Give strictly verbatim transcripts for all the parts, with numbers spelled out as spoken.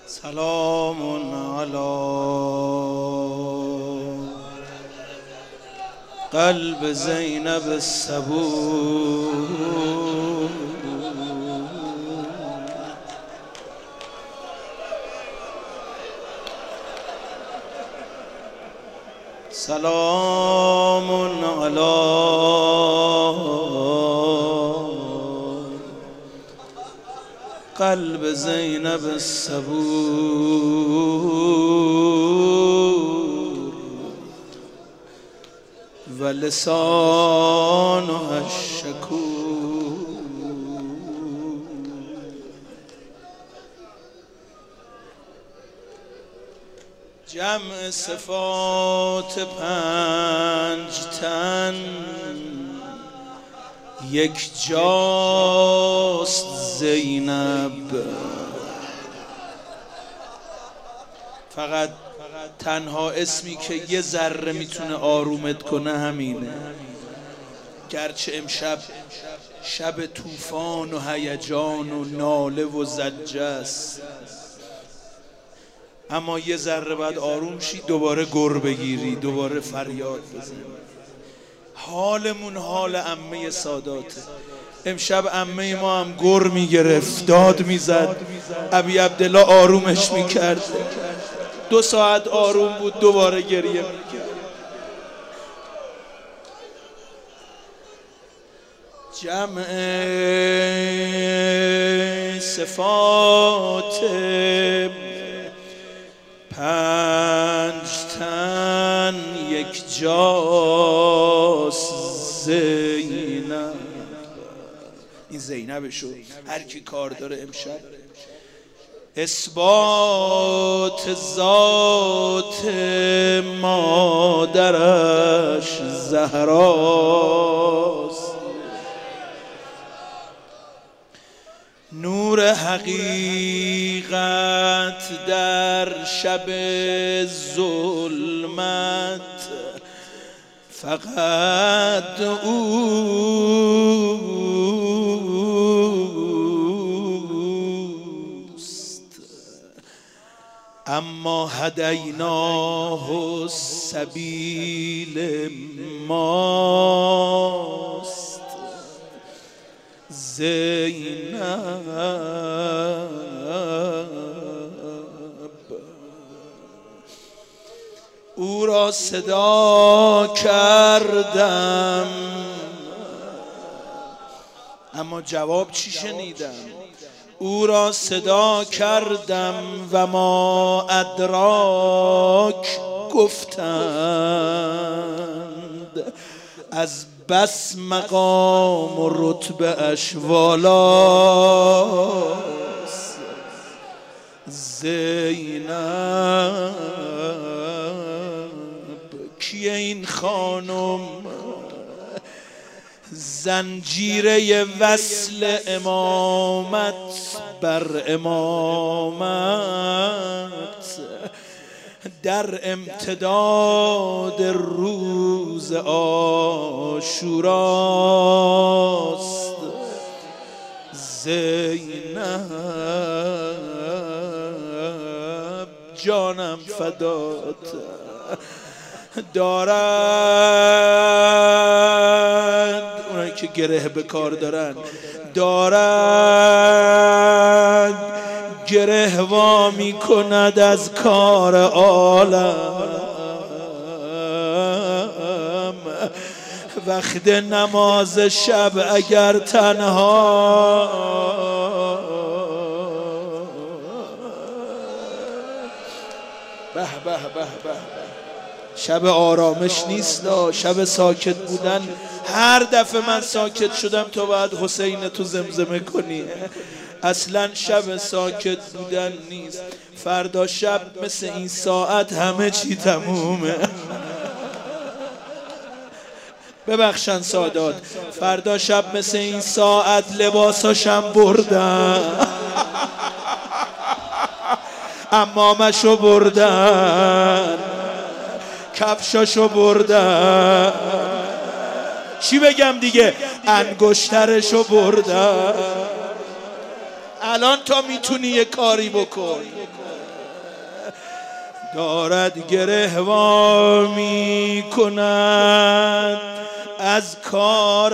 سلام علی قلب زینب الصبور سلام علی قلب زینب الصبور و لسانها الشکور جمع صفات پنج تن یک جاست زینب، فقط تنها اسمی که یه ذره میتونه آرومت کنه همینه. گرچه امشب شب طوفان و هیجان و ناله و زجه است، اما یه ذره بعد آروم شی، دوباره گر بگیری، دوباره فریاد بزنی. حالمون حال عمه ساداته. امشب عمه ما هم گر میگرفت، داد میزد، ابی عبدالله آرومش میکرد. دو ساعت آروم بود، دوباره گریه میکرد. جمع صفات پنج تن یک جاست زینب. این زینبشو هر کی کار داره امشب اثبات ذات مادرش زهراست. نور حقیقت در شب ظلمت فقط اوست، اما هدیناه السبیل ماست زینب. او را صدا کردم اما جواب چی شنیدم؟ او را صدا کردم و ما ادراک گفتند، از بس مقام و رتبه اش والاست زینب. کیه این خانم؟ زنجیره وصل امامت بر امامت در امتداد روز عاشوراست زینب. جانم فدات دارد، اونایی که گره به کار دارن، دارد گره وا می کند از کار عالم. وقت نماز شب اگر تنها به به به به شب آرامش نیست، شب ساکت بودن. هر دفعه من ساکت شدم تو باید حسین تو زمزمه کنی. اصلا شب ساکت بودن نیست. فردا شب مثل این ساعت همه چی تمومه. ببخشن سادات، فردا شب مثل این ساعت لباساشم بردن، عمامشو بردن، کفشاشو بردن، چی بگم دیگه، انگشترشو بردن. الان تا میتونی یه کاری بکن. دارد گره وا می کند از کار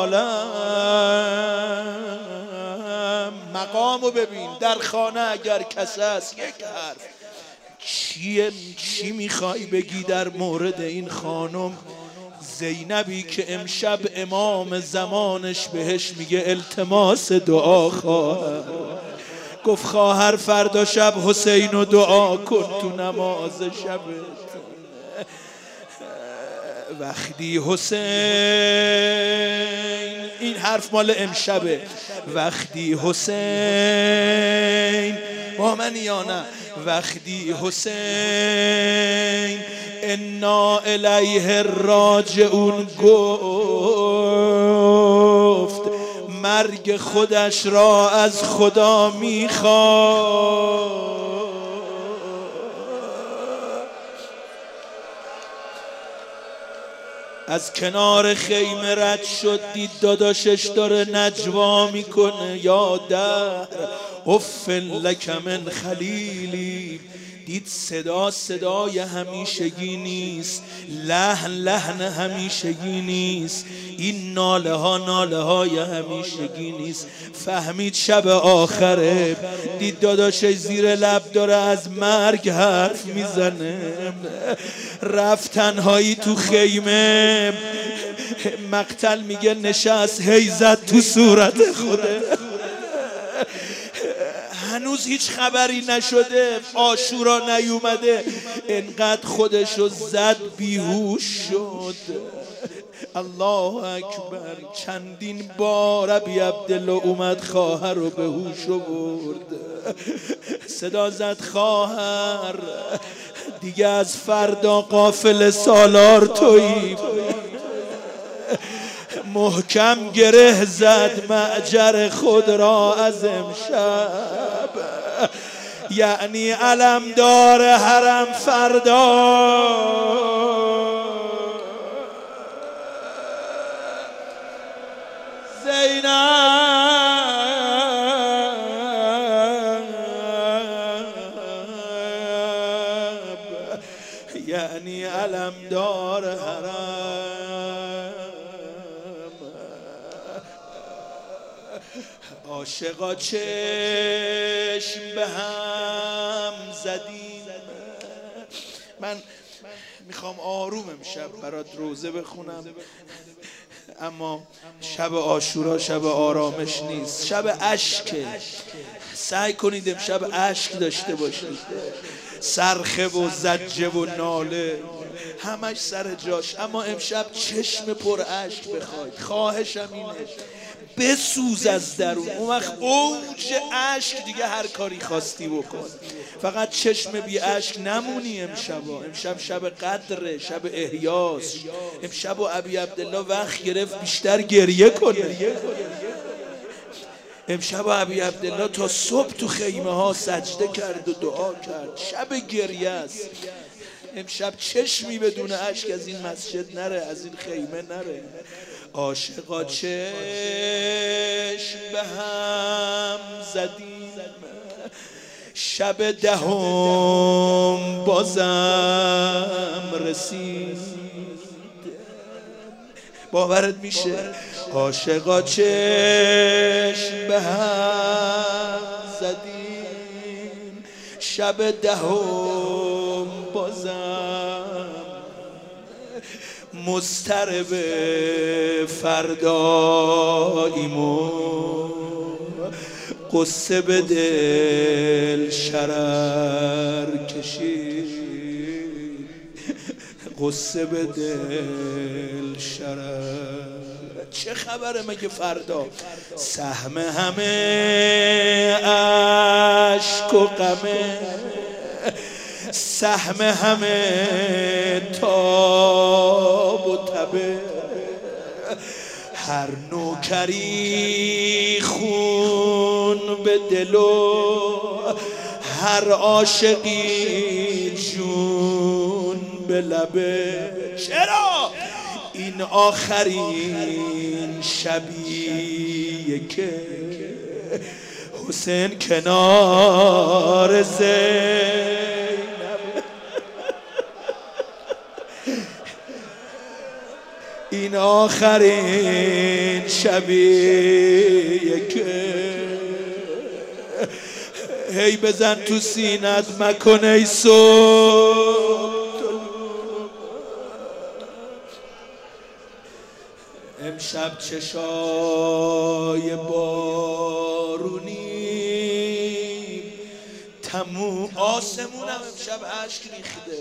عالم. مقامو ببین در خانه اگر کس است یک حرف چیه چی میخوای بگی در مورد این خانم زینبی که امشب امام زمانش بهش میگه التماس دعا خواهر. گفت خواهر فردا شب حسین رو دعا کن تو نماز شبت. وقتی حسین، این حرف مال امشبه، وقتی حسین با من یا نه، وقتی حسین انا الیه راجعون گفت مرگ خودش را از خدا میخواد. از کنار خیمه رد شد دید داداشش داره نجوا میکنه یا در اف لک من خلیلی. دید صدا صدای همیشگی نیست، لحن لحن همیشگی نیست، این ناله ها ناله های همیشگی نیست. فهمید شب آخره. دید داداشش زیر لب داره از مرگ حرف میزنه. رفت تنهایی تو خیمه، مقتل میگه نشست هی زد تو صورت خوده. هنوز هیچ خبری نشده، عاشورا نیومده، انقدر خودشو زد بیهوش شد. الله اکبر. چندین بار ابی عبدالله اومد خواهر رو به هوش آورد. صدا زد خواهر دیگه از فردا قافل سالار تویی. محکم گره زد معجر خود را از امشب، یعنی علمدار حرم فردا زینب، یعنی علمدار حرم. عاشقا چشم به هم زدیم. من میخوام آروم امشب برات روزه بخونم، اما شب عاشورا شب آرامش نیست، شب اشکه. سعی کنید امشب اشک داشته باشید. صرخه و زجه و ناله همش سر جاش، اما امشب چشم پر اشک بخواید. خواهشم اینه بسوز از درون. اون وقت اوج اشک دیگه هر کاری خواستی بکن، فقط چشم بی اشک نمونی. امشب امشب شب قدره، شب احیاس. امشب و ابی عبدالله وقت گرفت بیشتر گریه کنه. امشب و ابی عبدالله تا صبح تو خیمه ها سجده کرد و دعا کرد. شب گریه است. امشب چشمی بدون اشک از این مسجد نره، از این خیمه نره. عاشقا چشم به هم زدیم، شب دهم بازم رسید. باورت میشه؟ عاشقا چشم به هم زدیم، شب دهم بازم مضطرب فرداییمو قصه به دل شرر کشید، قصه به دل شرر. چه خبره مگه فردا؟ سهم همه عشق و غمه، سهم همه تاب و تبه. هر نوکری خون به دل و هر عاشقی جون به لبه. چرا؟ این آخرین شبیه که حسین کنار زینب. این آخرین شبیه که هی بزن تو سینت مکن ای صبح. امشب چشای بارونی تموم آسمونم امشب اشک ریخته.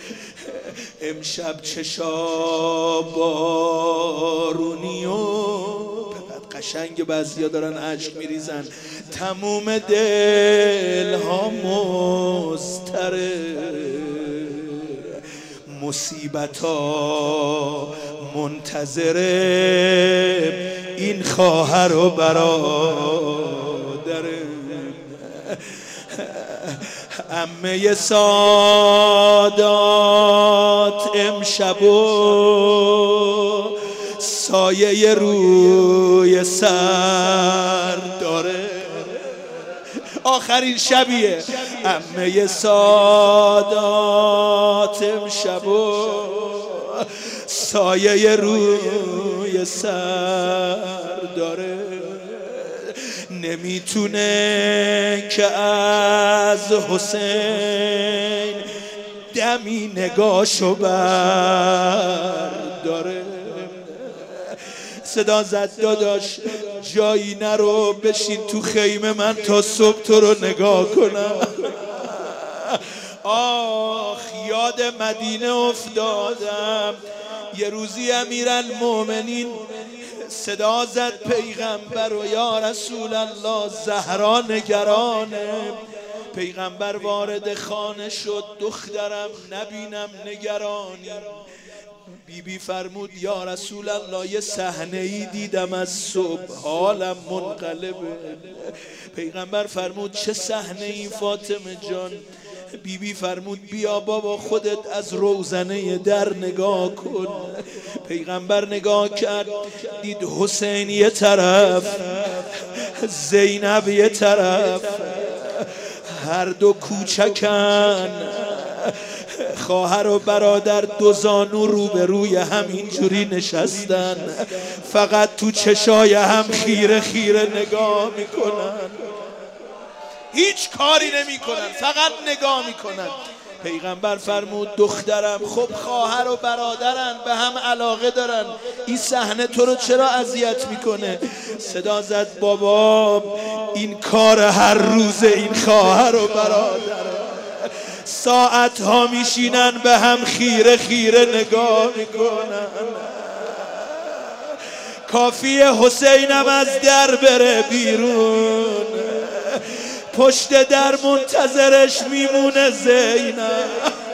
امشب چشا بارونی و فقط قشنگ بعضیا دارن اشک میریزن. تموم دل ها مضطرب، مصیبت ها منتظر این خواهر و برادر. عمه سادات امشب و سایه روی سر داره. آخرین شبیه عمه سادات امشب و سایه روی سر داره. نمیتونه که از حسین دمی نگاشو برداره. صدا زد داداش جایی نرو، بشین تو خیمه من تا صبح تو رو نگاه کنم. آخ یاد مدینه افتادم. یه روزی امیرالمومنین صدا زد پیغمبر و یا رسول الله زهرا نگرانه. پیغمبر وارد خانه شد، دخترم نبینم نگرانی. بی بی فرمود یا رسول الله یه صحنه ای دیدم از صبح حالم منقلبه. پیغمبر فرمود چه صحنه ای فاطمه جان؟ بی بی فرمود بیا بابا خودت از روزنه در نگاه کن. پیغمبر نگاه کرد، دید حسین یه طرف، زینب یه طرف، هر دو کوچکن، خواهر و برادر دو زانو روبروی هم اینجوری نشستن، فقط تو چشای هم خیره خیره نگاه میکنن، هیچ کاری نمی کنن، فقط نگاه میکنن. پیغمبر فرمود دخترم خب خواهر و برادرن، به هم علاقه دارن، این صحنه تو رو چرا اذیت میکنه؟ صدا زد بابا این کار هر روز این خواهر و برادرن، ساعت ها میشینن به هم خیره خیره نگاه میکنن. کافیه حسینم از در بره بیرون، پشت در منتظرش میمونه زینب.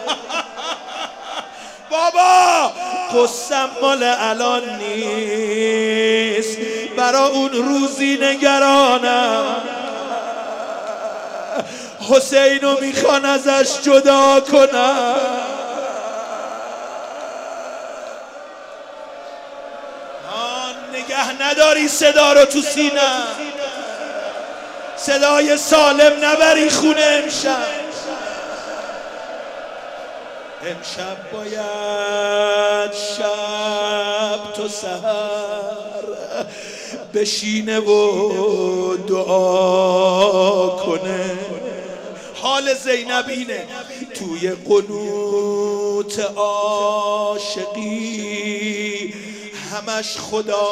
بابا قصم مال الان نیست، برا اون روزی نگرانم. حسینو میخوان ازش جدا کنم. آن نگه نداری صدا رو تو سینه، صدای سالم نبری خونه. امشب امشب باید شب تو سحر بشینه و دعا کنه. حال زینب اینه، توی قنوت عاشقی همش خدا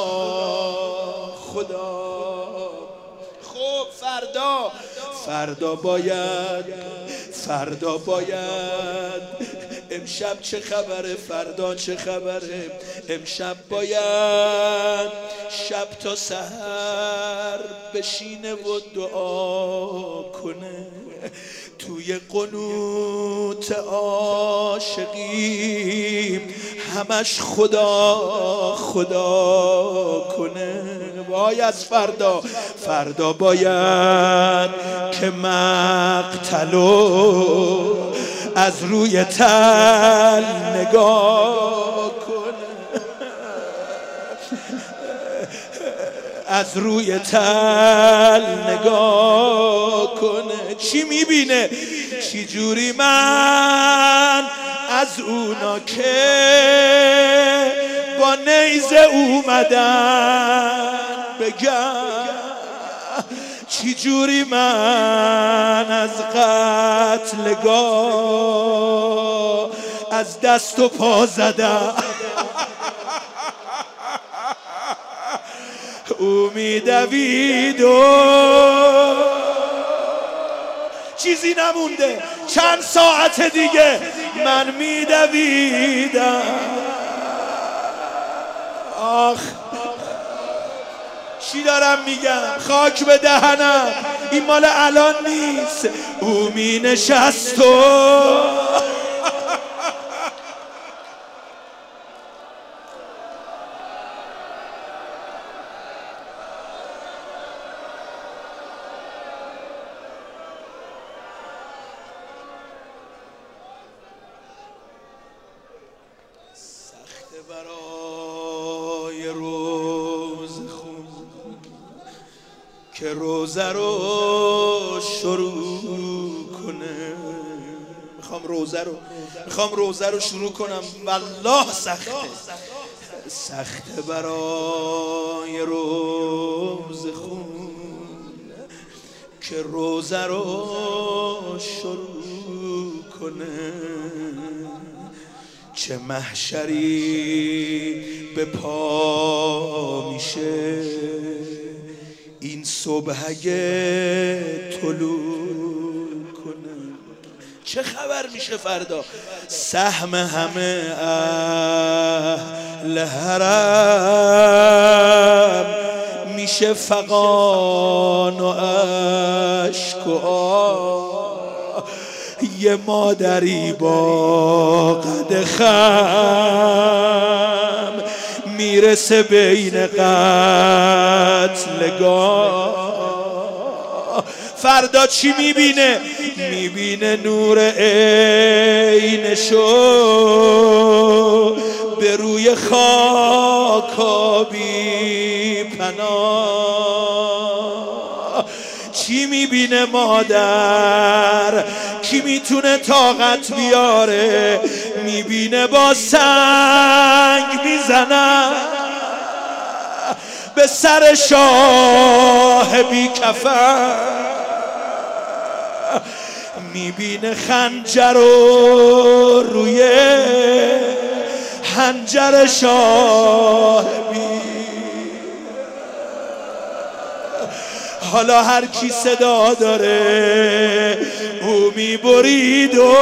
خدا. خب فردا فردا باید فردا باید امشب چه خبره، فردا چه خبره؟ امشب باید شب تا سحر بشینه و دعا کنه، توی قنوت عاشقی همش خدا خدا کنه. وای از فردا فردا باید که مقتلو از روی تل نگاه کنه. از روی تل نگاه کنه. چی میبینه؟ چی جوری من از اونا که با نیزه اومدن بگم، چی جوری من از قتلگاه از دست و پا زدم. او میدوید و چیزی نمونده، چند ساعت دیگه من میدویدم. آخ چی دارم میگم؟ خاک به دهنم، این مال الان نیست. او می نشست و سخت برای روز خون که روزه رو شروع کنه. میخوام روزه رو میخوام روزه رو شروع کنم، والله سخته. سخت برای روز خون که روزه رو شروع کنه. چه محشری به پا میشه این صبح اگه طلوع کنه. چه خبر میشه فردا؟ سهم همه اهل حرم میشه فغان و اشک و آه. یه مادری با قد خم میرسه بین قتلگاه. فردا چی میبینه؟ میبینه نور عینشو به روی خاک بی پناه. چی میبینه مادر؟ کی میتونه طاقت بیاره؟ میبینه با سنگ میزنن به سر شاه بی کفن. میبینه خنجر رو روی حنجر شاه بی. حالا هر کی صدا داره او میبرید و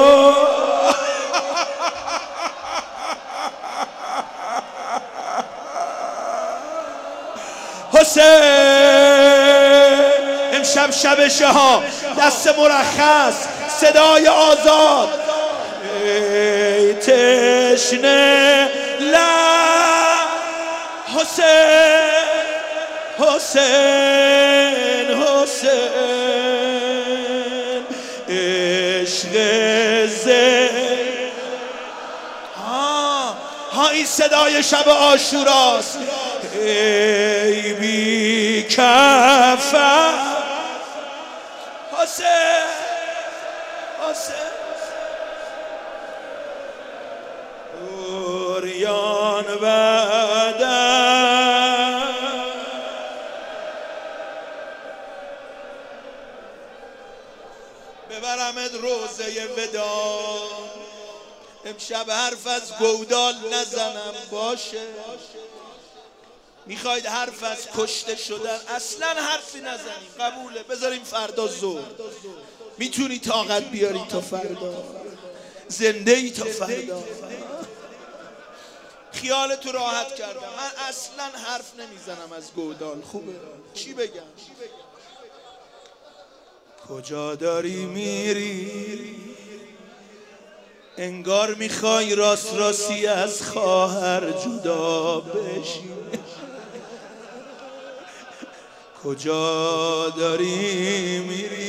حسین امشب شب شها، دست مرخص، صدای آزاد. ای تشنه لب حسین حسین حسین عشق زین. ها ها این صدای شب عاشوراست. ای بی کفن حسین حسین اوریان بدن. ببرمت روزه ودا. امشب حرف از گودال نزنم باشه؟ میخواید حرف از کشته شدن؟ اصلا حرفی نزنیم، قبوله. بذاریم فردا ظهر. میتونی طاقت بیاری تا فردا؟ زنده ای تا فردا؟ خیالتو راحت کردم. من اصلا حرف نمیزنم از گودال. خوبه؟ چی بگم؟ کجا داری میری؟ انگار میخوای راست راستی از خواهر جدا بشی. کجا داری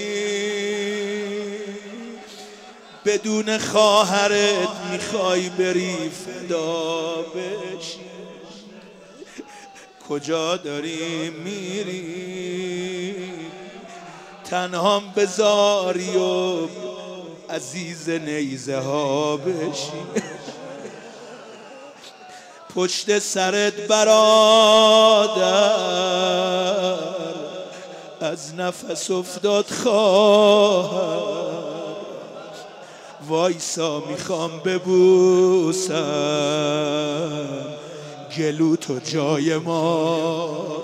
میری؟ بدون خواهرت میخوای بری فدا بشی. کجا داری میری؟ تنهام بذاری و عزیز نیزه ها بشی. پشت سرت برادر از نفس افتاد خواهر، وایسا میخوام ببوسم گلو تو جای مادر.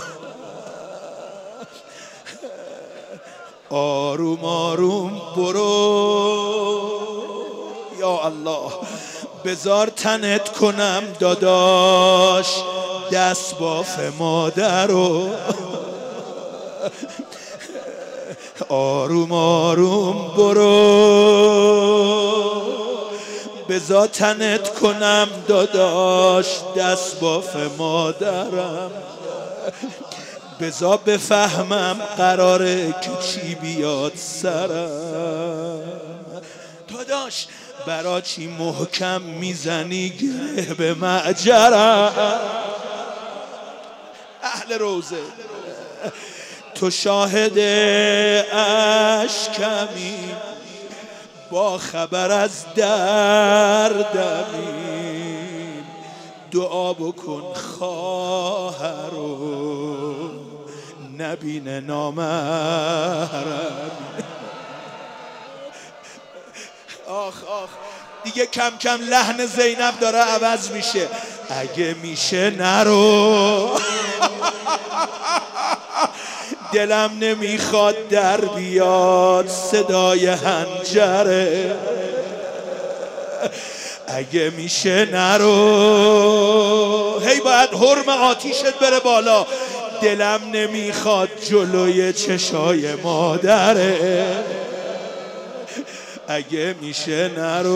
آروم آروم برو یا الله، بذار تنت کنم داداش دست باف مادرو. آروم آروم برو، بذار تنت کنم داداش دست باف مادرم. بذار بفهمم قراره که چی بیاد سرم. داداش برا چی محکم میزنی گره به معجرم؟ اهل روزه تو شاهد اشکمی، با خبر از دردمی. دعا بکن خواهرو نبینه نامحرمی. آخ آخ دیگه کم کم لحن زینب داره عوض میشه. اگه میشه نرو، دلم نمیخواد در بیاد صدای حنجره. اگه میشه نرو، هی باید حرم آتیشت بره بالا. دلم نمیخواد جلوی چشای مادره. اگه میشه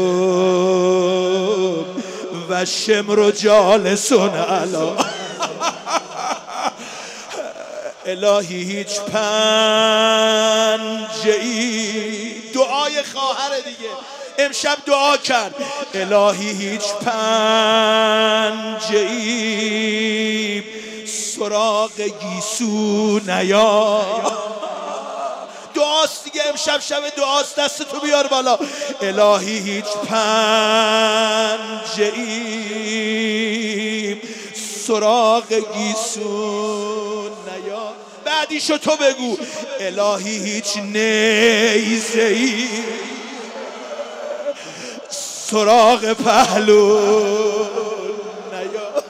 نرو و شمر جالسون علا. الهی هیچ پنجه‌ای، دعای خواهر دیگه امشب دعا کرد. الهی هیچ پنجه‌ای سراغ گیسو نیا. دعاست دیگه امشب شب دعاست، دستتو بیار بالا. الهی هیچ پنجه‌ای سراغ گیسو نیا. بعدیشو تو بگو. الهی هیچ نیزه‌ای سراغ پهلو نیا.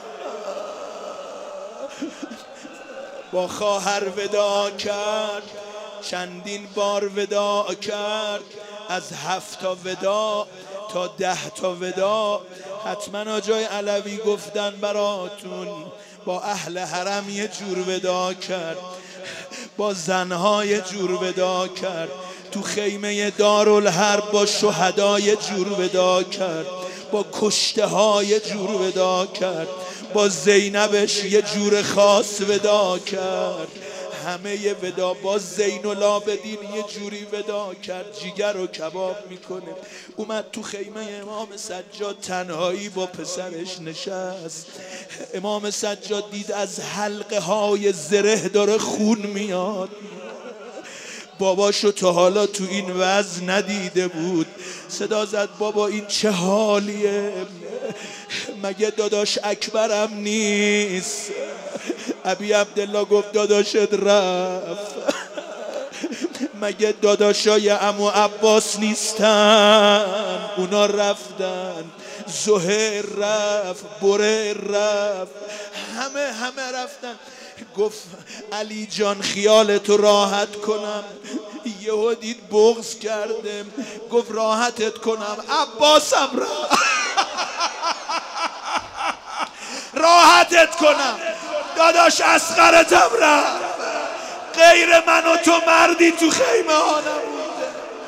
با خواهر ودا کرد، چندین بار ودا کرد، از هفت تا ودا تا ده تا ودا. حتما آجای علوی گفتن براتون با اهل حرم یه جور ودا کرد، با زنها یه جور ودا کرد، تو خیمه دارالحرب با شهدا یه جور ودا کرد، با کشته ها یه جور ودا کرد، با زینبش یه جور خاص ودا کرد. همه یه ودا با زین العابدین یه جوری ودا کرد جیگر رو کباب میکنه. اومد تو خیمه امام سجاد تنهایی با پسرش نشست. امام سجاد دید از حلقه های زره داره خون میاد. باباشو تا حالا تو این وضع ندیده بود. صدا زد بابا این چه حالیه؟ مگه داداش اکبرم نیست؟ ابی عبدالله گفت داداشت رفت. مگه داداشای عمو عباس نیستن؟ اونا رفتن. زهیر رفت، بره رفت، همه همه رفتن. گفت علی جان خیالتو راحت کنم. یهو دید بغض کردم. گفت راحتت کنم عباسم رفت. راحتت کنم داداش اصغرتم رفت. غیر من و تو مردی تو خیمه ها نبوده.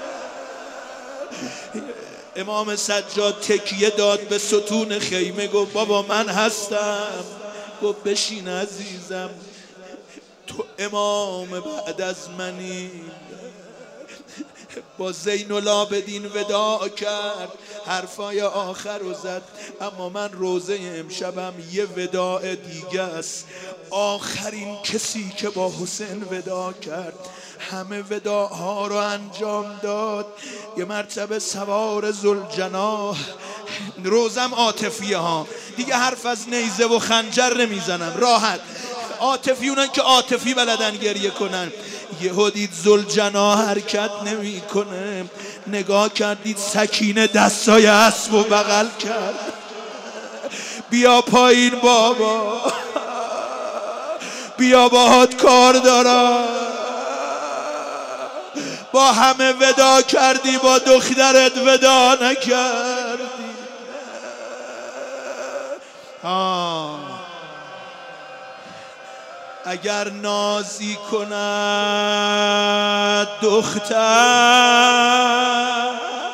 امام سجاد تکیه داد به ستون خیمه. گفت بابا من هستم. گفت بشین عزیزم، تو امام بعد از منی. با زین العابدین وداع کرد، حرفای آخر رو زد. اما من روزه امشبم یه وداع دیگه است. آخرین کسی که با حسین وداع کرد، همه وداعها رو انجام داد. یه مرتبه سوار ذوالجناح، روزم عاطفیه ها دیگه، حرف از نیزه و خنجر نمیزنم، راحت عاطفی، اونن که عاطفی بلدن گریه کنن. یهو دید ذوالجناح حرکت نمیکنه، نگاه کردید سکینه دستای اسب و بغل کرد. بیا پایین بابا، بیا باهات کار دارم. با همه ودا کردی، با دخترت ودا نکردی. آه. اگر نازی کند دختر،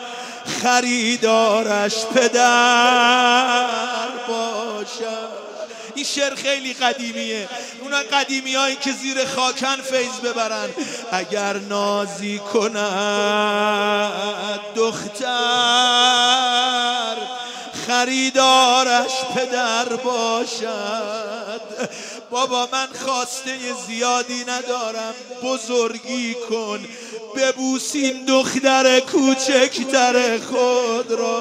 خریدارش پدر باشد. این شعر خیلی قدیمیه، اونا قدیمی هایی که زیر خاکن فیض ببرن. اگر نازی کند دختر، خریدارش پدر باشد. بابا من خواسته زیادی ندارم، بزرگی کن، ببوس این دختر کوچکتر خود را.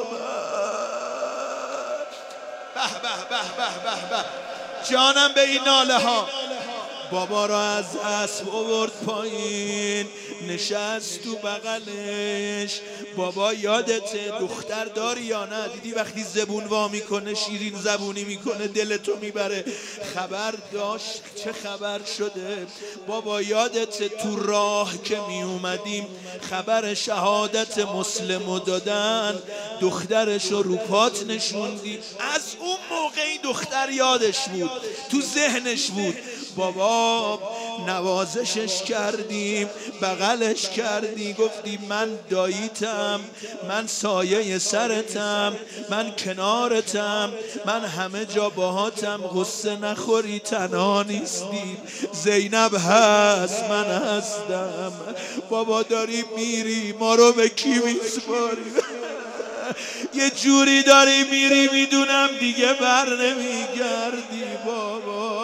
به به به به به به، جانم به این ناله ها. بابا را از اسب آورد پایین، نشست تو بغلش. بابا یادته دختر داری یا نه؟ دیدی وقتی زبون وا میکنه، شیرین زبونی میکنه، دلتو میبره. خبر داشت چه خبر شده؟ بابا یادته تو راه که میومدیم خبر شهادت مسلمو دادن، دخترش رو رو پات نشوندی. از اون موقع این دختر یادش بود، تو ذهنش بود. بابا نوازشش کردیم، بغلش کردی، گفتی من داییتم، من سایه سرتم، من کنارتم، من همه جا باهاتم، غصه نخوری، تنها نیستی، زینب هست، من هستم. بابا داری میری، ما رو به کی میسپاری؟ یه جوری داری میری میدونم دیگه بر نمیگردی. بابا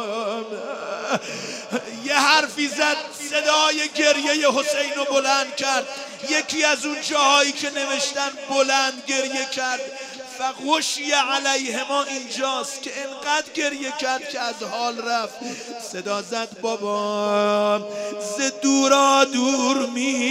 یه حرفی زد، صدای گریه حسین رو بلند کرد. یکی از اون جاهایی که نوشتن بلند گریه کرد، فغشی علیهما اینجاست که انقدر گریه کرد که از حال رفت. صدا زد بابا ز دورا دور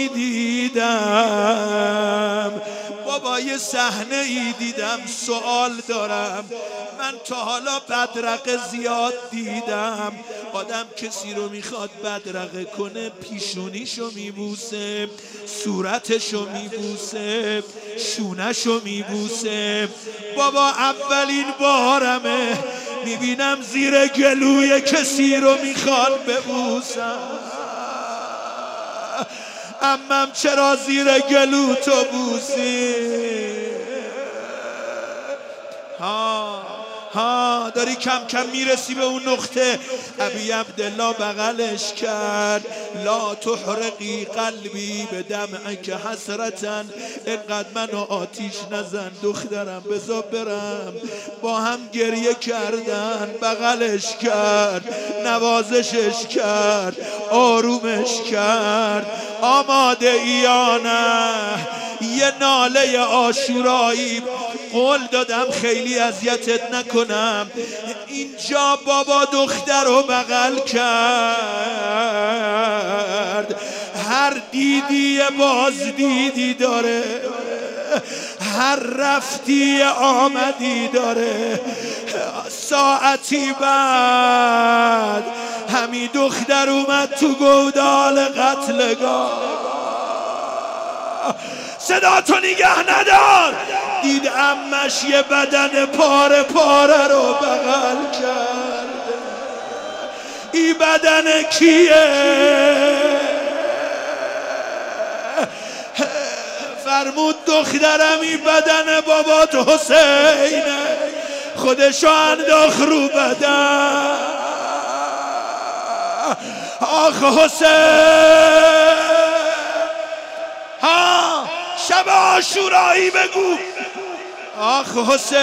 میدیدم، بابا یه صحنه ای دیدم، سوال دارم. من تا حالا بدرقه زیاد دیدم، آدم کسی رو میخواد بدرقه کنه پیشونیشو میبوسه، صورتشو میبوسه، شونشو میبوسه. بابا اولین بارمه میبینم زیر گلوی کسی رو میخواد ببوسم. امم چرا زیر گلو تو بوسی؟ ها ها داری کم کم میرسی به اون نقطه. ابی عبدالله بغلش کرد، لا تحرقی قلبی به دمعک حسرتن، اینقدر منو آتیش نزن دخترم، بذار برم. با هم گریه کردن، بغلش کرد، نوازشش کرد، آرومش کرد. آماده ای یا نه؟ یه ناله عاشورایی. قول دادم خیلی اذیتت نکنم. اینجا بابا دختر رو بغل کرد. هر دیدی باز دیدی داره، هر رفتی آمدی داره. ساعتی بعد همین دختر اومد تو گودال قتلگاه. صدا تو نگه ندار. دید عمش یه بدن پاره پاره رو بغل کرد. ای بدن کیه؟ فرمود دخترم ای بدن بابات حسینه. خودشو انداخت رو بدن. آخ حسین آشورایی بگو. آخ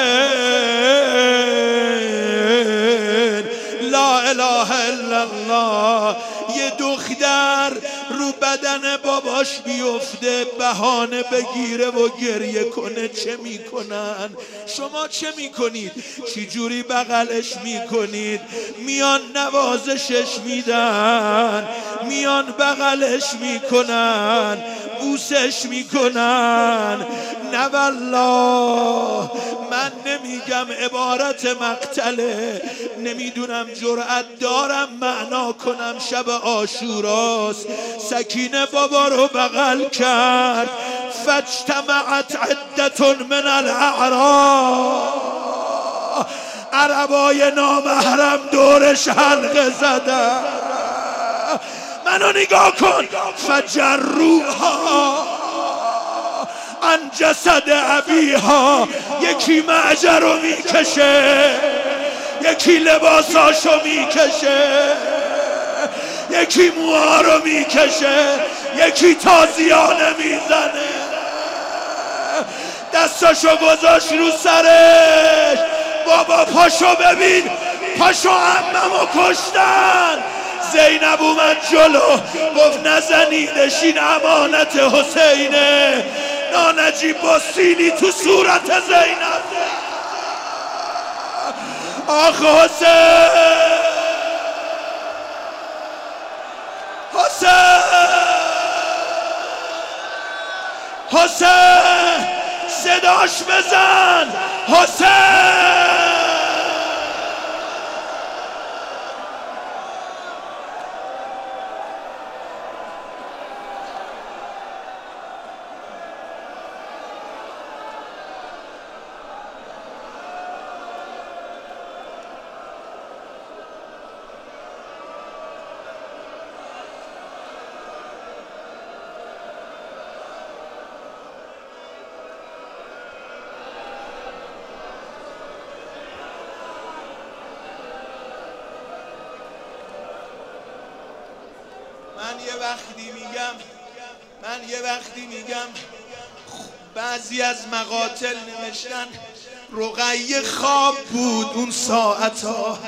حسین لا اله الا الله. یه دختر رو بدن باباش بیفته بهانه بگیره و گریه کنه چه میکنن؟ شما چه میکنید؟ چی جوری بغلش میکنید؟ میان نوازشش میدن، میان بغلش میکنن، بوسش میکنن. نه والله من نمیگم عبارت مقتله، نمیدونم جرأت دارم معنا کنم. شب عاشوراست. سکینه بابا رو بغل کرد. فاجتمعت عدة من الاعراب. عربای نامحرم دورش حلقه زدن. منو نگاه کن. فجروها عن جسد ابیها. یکی معجر رو میکشه، یکی لباساشو میکشه، یکی موها رو میکشه، یکی تازیانه میزنه. دستاشو گذاشت رو سرش. بابا پاشو ببین، پاشو عممو کشتن. زینب اومد جلو گفت نزنیدش، این امانت حسینه. نانجیب با سیلی تو صورت زینب. آخ حسین، حسین، حسین صداش بزن. حسین من یه وقتی میگم من یه وقتی میگم بعضی از مقاتل نوشتن رقیه خواب بود اون ساعتا،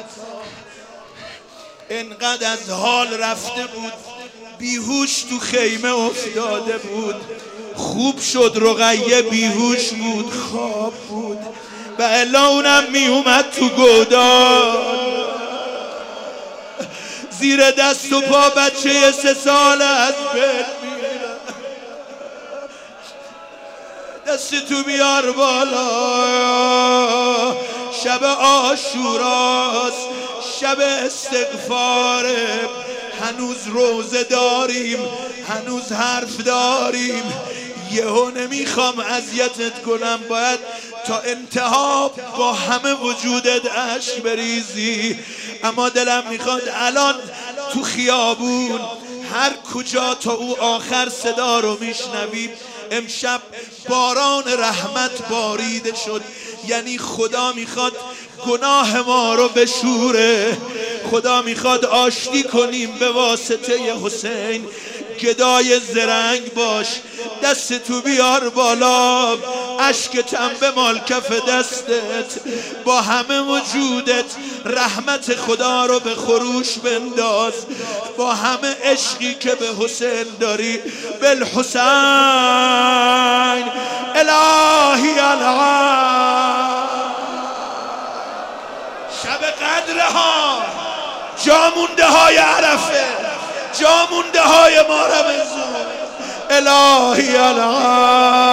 انقدر از حال رفته بود بیهوش تو خیمه افتاده بود. خوب شد رقیه بیهوش بود، خواب بود، و الا اونم میومد تو گودال. زیر دست و پا بچه سه ساله از بین میره. دست تو بیار بالا. شب عاشوراست، شب استغفاره. هنوز روزه داریم، هنوز حرف داریم. یهو نمیخوام اذیتت کنم، باید تا انتها با همه وجودت اشک بریزی، اما دلم میخواد الان تو خیابون هر کجا تا او آخر صدا رو میشنویم. امشب باران رحمت باریده شد، یعنی خدا میخواد گناه ما رو بشوره. خدا میخواد آشتی کنیم به واسطه حسین. گدای زرنگ باش، دست تو بیار بالا، اشکتم به مال کف دستت، با همه وجودت رحمت خدا رو به خروش بنداز، با همه عشقی که به حسین داری. بالحسین الهی العام. شب قدرها، جامونده های عرفه، جامونده های ما رمضان. الهی العام.